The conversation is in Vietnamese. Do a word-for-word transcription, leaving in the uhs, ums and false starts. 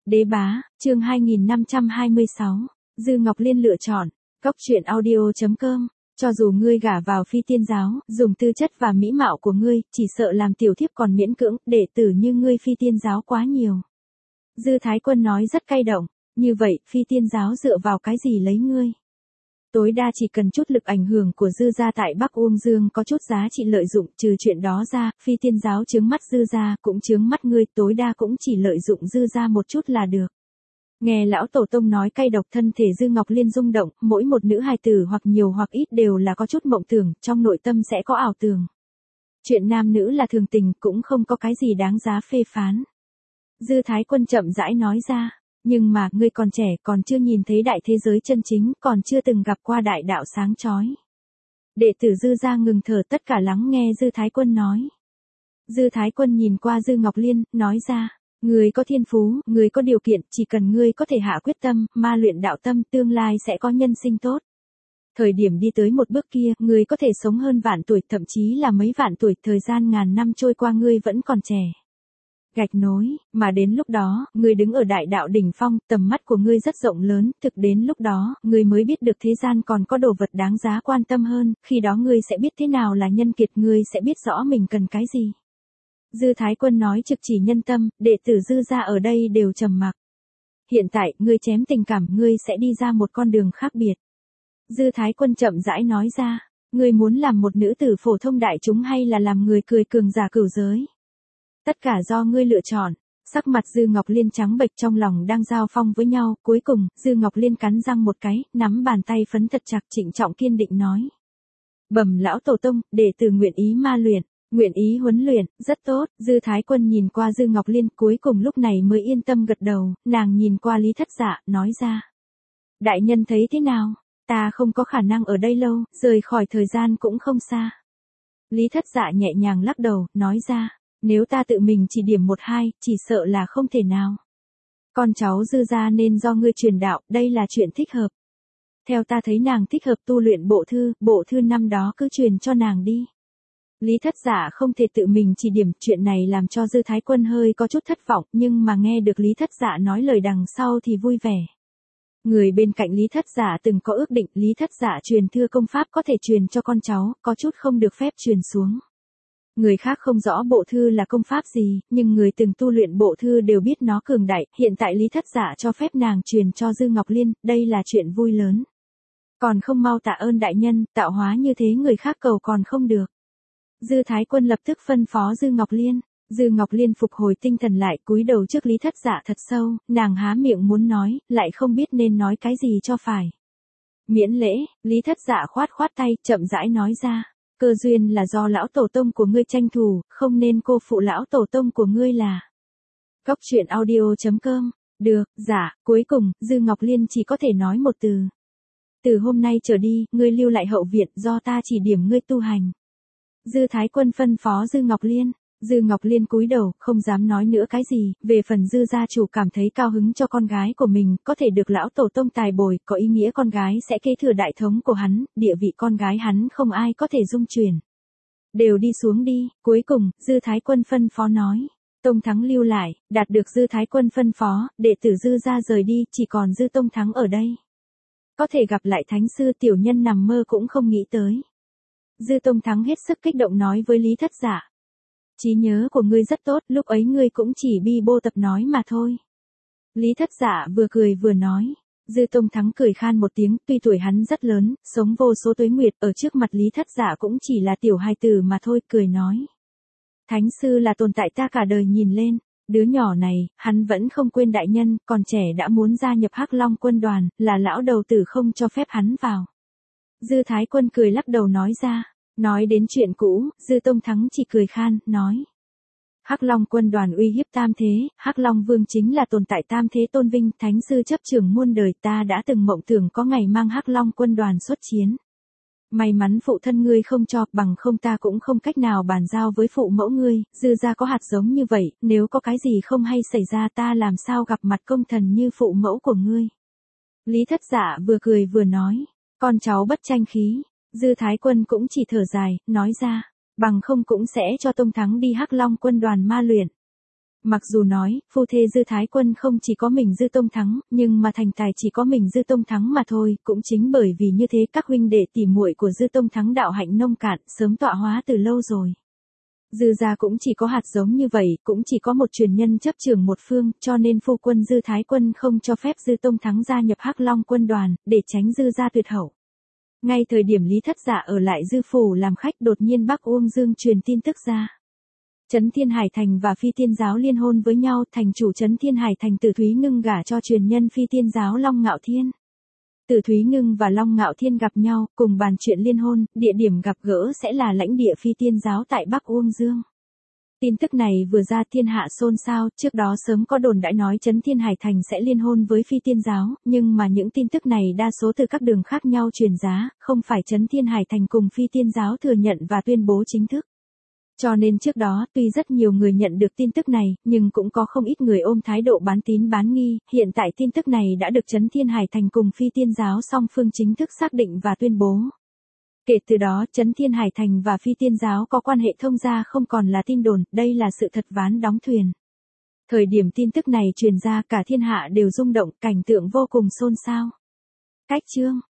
Đế bá, chương hai nghìn năm trăm hai mươi sáu, Dư Ngọc Liên lựa chọn, Cóc truyện audio chấm com, cho dù ngươi gả vào phi tiên giáo, dùng tư chất và mỹ mạo của ngươi, chỉ sợ làm tiểu thiếp còn miễn cưỡng, đệ tử như ngươi phi tiên giáo quá nhiều. Dư Thái Quân nói rất cay động, như vậy, phi tiên giáo dựa vào cái gì lấy ngươi? Tối đa chỉ cần chút lực ảnh hưởng của Dư gia tại Bắc Uông Dương có chút giá trị lợi dụng, trừ chuyện đó ra, phi tiên giáo chướng mắt Dư gia, cũng chướng mắt ngươi, tối đa cũng chỉ lợi dụng Dư gia một chút là được. Nghe lão tổ tông nói cay độc, thân thể Dư Ngọc Liên rung động, mỗi một nữ hài tử hoặc nhiều hoặc ít đều là có chút mộng tưởng, trong nội tâm sẽ có ảo tưởng. Chuyện nam nữ là thường tình, cũng không có cái gì đáng giá phê phán. Dư Thái Quân chậm rãi nói ra. Nhưng mà, ngươi còn trẻ, còn chưa nhìn thấy đại thế giới chân chính, còn chưa từng gặp qua đại đạo sáng chói. Đệ tử Dư gia ngừng thở, tất cả lắng nghe Dư Thái Quân nói. Dư Thái Quân nhìn qua Dư Ngọc Liên, nói ra, ngươi có thiên phú, ngươi có điều kiện, chỉ cần ngươi có thể hạ quyết tâm, ma luyện đạo tâm, tương lai sẽ có nhân sinh tốt. Thời điểm đi tới một bước kia, ngươi có thể sống hơn vạn tuổi, thậm chí là mấy vạn tuổi, thời gian ngàn năm trôi qua ngươi vẫn còn trẻ. Gạch nối, mà đến lúc đó, ngươi đứng ở đại đạo đỉnh phong, tầm mắt của ngươi rất rộng lớn, thực đến lúc đó, ngươi mới biết được thế gian còn có đồ vật đáng giá quan tâm hơn, khi đó ngươi sẽ biết thế nào là nhân kiệt, ngươi sẽ biết rõ mình cần cái gì. Dư Thái Quân nói trực chỉ nhân tâm, đệ tử Dư gia ở đây đều trầm mặc. Hiện tại, ngươi chém tình cảm, ngươi sẽ đi ra một con đường khác biệt. Dư Thái Quân chậm rãi nói ra, ngươi muốn làm một nữ tử phổ thông đại chúng hay là làm người cười cường giả cửu giới? Tất cả do ngươi lựa chọn. Sắc mặt Dư Ngọc Liên trắng bệch, trong lòng đang giao phong với nhau, cuối cùng, Dư Ngọc Liên cắn răng một cái, nắm bàn tay phấn thật chặt, trịnh trọng kiên định nói. Bẩm lão tổ tông, đệ tử nguyện ý ma luyện, nguyện ý huấn luyện, rất tốt. Dư Thái Quân nhìn qua Dư Ngọc Liên, cuối cùng lúc này mới yên tâm gật đầu, nàng nhìn qua Lý Thất Dạ, nói ra. Đại nhân thấy thế nào? Ta không có khả năng ở đây lâu, rời khỏi thời gian cũng không xa. Lý Thất Dạ nhẹ nhàng lắc đầu, nói ra. Nếu ta tự mình chỉ điểm một hai, chỉ sợ là không thể nào. Con cháu Dư gia nên do ngươi truyền đạo, đây là chuyện thích hợp. Theo ta thấy nàng thích hợp tu luyện bộ thư, bộ thư năm đó cứ truyền cho nàng đi. Lý Thất Dạ không thể tự mình chỉ điểm, chuyện này làm cho Dư Thái Quân hơi có chút thất vọng, nhưng mà nghe được Lý Thất Dạ nói lời đằng sau thì vui vẻ. Người bên cạnh Lý Thất Dạ từng có ước định, Lý Thất Dạ truyền thư công pháp có thể truyền cho con cháu, có chút không được phép truyền xuống. Người khác không rõ bộ thư là công pháp gì, nhưng người từng tu luyện bộ thư đều biết nó cường đại, hiện tại Lý Thất Dạ cho phép nàng truyền cho Dư Ngọc Liên, đây là chuyện vui lớn. Còn không mau tạ ơn đại nhân, tạo hóa như thế người khác cầu còn không được. Dư Thái Quân lập tức phân phó Dư Ngọc Liên. Dư Ngọc Liên phục hồi tinh thần lại, cúi đầu trước Lý Thất Dạ thật sâu, nàng há miệng muốn nói, lại không biết nên nói cái gì cho phải. Miễn lễ, Lý Thất Dạ khoát khoát tay, chậm rãi nói ra. Cơ duyên là do lão tổ tông của ngươi tranh thủ, không nên cô phụ lão tổ tông của ngươi là. Cóc truyện audio chấm com, được, dạ, cuối cùng, Dư Ngọc Liên chỉ có thể nói một từ. Từ hôm nay trở đi, ngươi lưu lại hậu viện, do ta chỉ điểm ngươi tu hành. Dư Thái Quân phân phó Dư Ngọc Liên. Dư Ngọc Liên cúi đầu, không dám nói nữa cái gì, về phần Dư gia chủ cảm thấy cao hứng cho con gái của mình, có thể được lão tổ tông tài bồi, có ý nghĩa con gái sẽ kế thừa đại thống của hắn, địa vị con gái hắn không ai có thể dung chuyển. Đều đi xuống đi, cuối cùng, Dư Thái Quân phân phó nói. Tông Thắng lưu lại, đạt được Dư Thái Quân phân phó, đệ tử Dư gia rời đi, chỉ còn Dư Tông Thắng ở đây. Có thể gặp lại thánh sư, tiểu nhân nằm mơ cũng không nghĩ tới. Dư Tông Thắng hết sức kích động nói với Lý Thất Dạ. Trí nhớ của ngươi rất tốt, lúc ấy ngươi cũng chỉ bi bô tập nói mà thôi. Lý Thất Dạ vừa cười vừa nói. Dư Tông Thắng cười khan một tiếng, tuy tuổi hắn rất lớn, sống vô số tuế nguyệt, ở trước mặt Lý Thất Dạ cũng chỉ là tiểu hài tử mà thôi, cười nói. Thánh sư là tồn tại ta cả đời nhìn lên, đứa nhỏ này, hắn vẫn không quên đại nhân, còn trẻ đã muốn gia nhập Hắc Long quân đoàn, là lão đầu tử không cho phép hắn vào. Dư Thái Quân cười lắc đầu nói ra. Nói đến chuyện cũ, Dư Tông Thắng chỉ cười khan, nói. Hắc Long quân đoàn uy hiếp tam thế, Hắc Long vương chính là tồn tại tam thế tôn vinh, thánh sư chấp trưởng muôn đời, ta đã từng mộng tưởng có ngày mang Hắc Long quân đoàn xuất chiến. May mắn phụ thân ngươi không cho, bằng không ta cũng không cách nào bàn giao với phụ mẫu ngươi, Dư gia có hạt giống như vậy, nếu có cái gì không hay xảy ra ta làm sao gặp mặt công thần như phụ mẫu của ngươi. Lý Thất Dạ vừa cười vừa nói, con cháu bất tranh khí. Dư Thái Quân cũng chỉ thở dài, nói ra, bằng không cũng sẽ cho Tông Thắng đi Hắc Long quân đoàn ma luyện. Mặc dù nói, phu thê Dư Thái Quân không chỉ có mình Dư Tông Thắng, nhưng mà thành tài chỉ có mình Dư Tông Thắng mà thôi, cũng chính bởi vì như thế các huynh đệ tỉ muội của Dư Tông Thắng đạo hạnh nông cạn, sớm tọa hóa từ lâu rồi. Dư gia cũng chỉ có hạt giống như vậy, cũng chỉ có một truyền nhân chấp trưởng một phương, cho nên phu quân Dư Thái Quân không cho phép Dư Tông Thắng gia nhập Hắc Long quân đoàn, để tránh Dư gia tuyệt hậu. Ngay thời điểm Lý Thất Dạ ở lại Dư phủ làm khách, đột nhiên Bắc Uông Dương truyền tin tức ra. Trấn Thiên Hải Thành và Phi Tiên giáo liên hôn với nhau, thành chủ Trấn Thiên Hải Thành Từ Thúy Ngưng gả cho truyền nhân Phi Tiên giáo Long Ngạo Thiên. Từ Thúy Ngưng và Long Ngạo Thiên gặp nhau, cùng bàn chuyện liên hôn, địa điểm gặp gỡ sẽ là lãnh địa Phi Tiên giáo tại Bắc Uông Dương. Tin tức này vừa ra thiên hạ xôn xao, trước đó sớm có đồn đãi nói Trấn Thiên Hải Thành sẽ liên hôn với Phi Tiên giáo, nhưng mà những tin tức này đa số từ các đường khác nhau truyền giá, không phải Trấn Thiên Hải Thành cùng Phi Tiên giáo thừa nhận và tuyên bố chính thức. Cho nên trước đó, tuy rất nhiều người nhận được tin tức này, nhưng cũng có không ít người ôm thái độ bán tín bán nghi, hiện tại tin tức này đã được Trấn Thiên Hải Thành cùng Phi Tiên giáo song phương chính thức xác định và tuyên bố. Kể từ đó, Trấn Thiên Hải Thành và Phi Tiên giáo có quan hệ thông gia không còn là tin đồn, đây là sự thật ván đóng thuyền. Thời điểm tin tức này truyền ra cả thiên hạ đều rung động, cảnh tượng vô cùng xôn xao. Cách chương